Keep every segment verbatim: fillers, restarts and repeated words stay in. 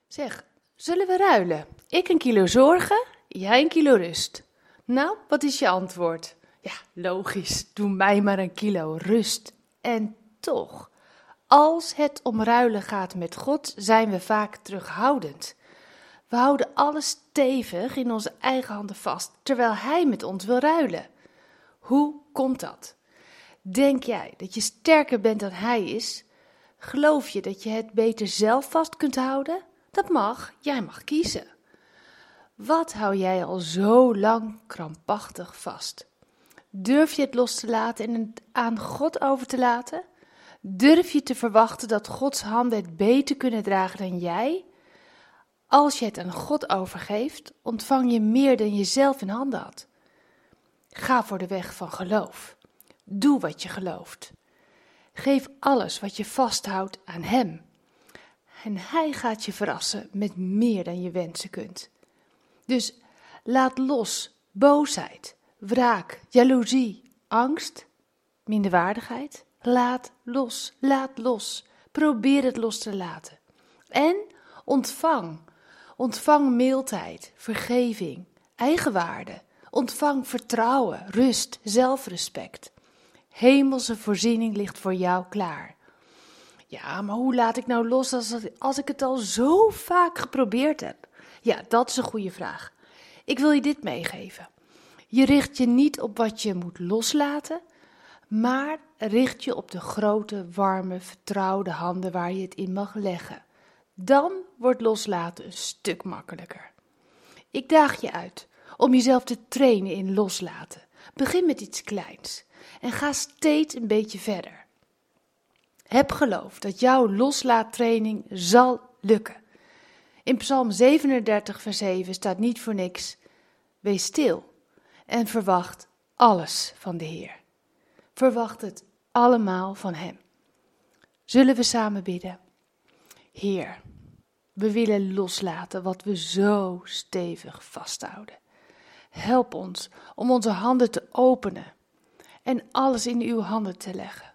Zeg, zullen we ruilen? Ik een kilo zorgen, jij een kilo rust. Nou, wat is je antwoord? Ja, logisch, doe mij maar een kilo rust. En toch, als het om ruilen gaat met God, zijn we vaak terughoudend. We houden alles stevig in onze eigen handen vast, terwijl Hij met ons wil ruilen. Hoe komt dat? Denk jij dat je sterker bent dan Hij is? Geloof je dat je het beter zelf vast kunt houden? Dat mag, jij mag kiezen. Wat hou jij al zo lang krampachtig vast? Durf je het los te laten en het aan God over te laten? Durf je te verwachten dat Gods handen het beter kunnen dragen dan jij? Als je het aan God overgeeft, ontvang je meer dan je zelf in handen had. Ga voor de weg van geloof. Doe wat je gelooft. Geef alles wat je vasthoudt aan Hem. En Hij gaat je verrassen met meer dan je wensen kunt. Dus laat los boosheid, wraak, jaloezie, angst, minderwaardigheid. Laat los, laat los. Probeer het los te laten. En ontvang. Ontvang mildheid, vergeving, eigenwaarde. Ontvang vertrouwen, rust, zelfrespect. Hemelse voorziening ligt voor jou klaar. Ja, maar hoe laat ik nou los als, als ik het al zo vaak geprobeerd heb? Ja, dat is een goede vraag. Ik wil je dit meegeven. Je richt je niet op wat je moet loslaten, maar richt je op de grote, warme, vertrouwde handen waar je het in mag leggen. Dan wordt loslaten een stuk makkelijker. Ik daag je uit om jezelf te trainen in loslaten. Begin met iets kleins en ga steeds een beetje verder. Heb geloof dat jouw loslaattraining zal lukken. In Psalm zevenendertig vers zeven staat niet voor niks: wees stil en verwacht alles van de Heer. Verwacht het allemaal van Hem. Zullen we samen bidden? Heer, we willen loslaten wat we zo stevig vasthouden. Help ons om onze handen te openen en alles in uw handen te leggen.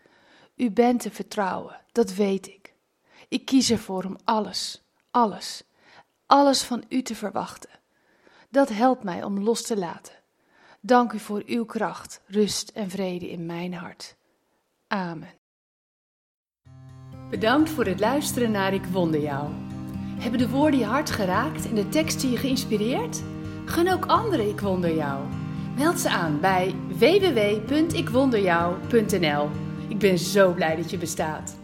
U bent te vertrouwen, dat weet ik. Ik kies ervoor om alles, alles, alles van u te verwachten. Dat helpt mij om los te laten. Dank u voor uw kracht, rust en vrede in mijn hart. Amen. Bedankt voor het luisteren naar Ik Wonder Jou. Hebben de woorden je hart geraakt en de teksten je geïnspireerd? Gun ook anderen Ik Wonder Jou. Meld ze aan bij w w w punt ik wonder jou punt n l. Ik ben zo blij dat je bestaat.